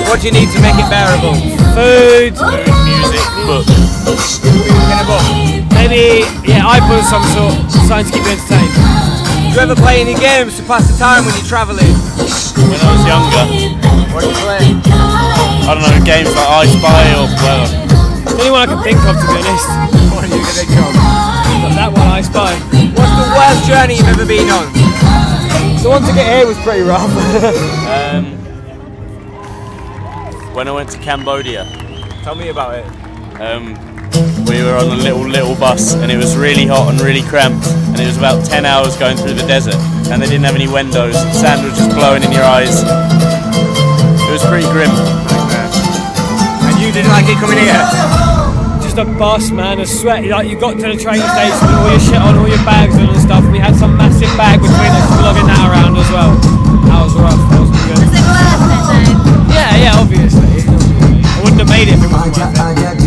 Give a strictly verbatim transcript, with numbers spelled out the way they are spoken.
What do you need to make it bearable? Food, music, book. Get a book. maybe, yeah, iPod of some sort, something to keep you entertained. Do you ever play any games to pass the time when you're travelling? When I was younger, What do you play? I don't know, games like I Spy or well, The only one I can think of, to be honest. What are you going to think of? But that one, I Spy. What's the worst journey you've ever been on? The one to get here was pretty rough. um, when I went to Cambodia, Tell me about it. um, we were on a little little bus and it was really hot and really cramped and it was about ten hours going through the desert and they didn't have any windows, sand was just blowing in your eyes. It was pretty grim. And you didn't like it coming here? Just a bus, man, a sweat. Like, you got to the train station with all your shit on, all your bags on and stuff. We had some massive bag between us, lugging that around as well. That was rough. That wasn't good. Was it worth it though? Yeah, yeah, obviously. I wouldn't have made it if it wasn't worth it.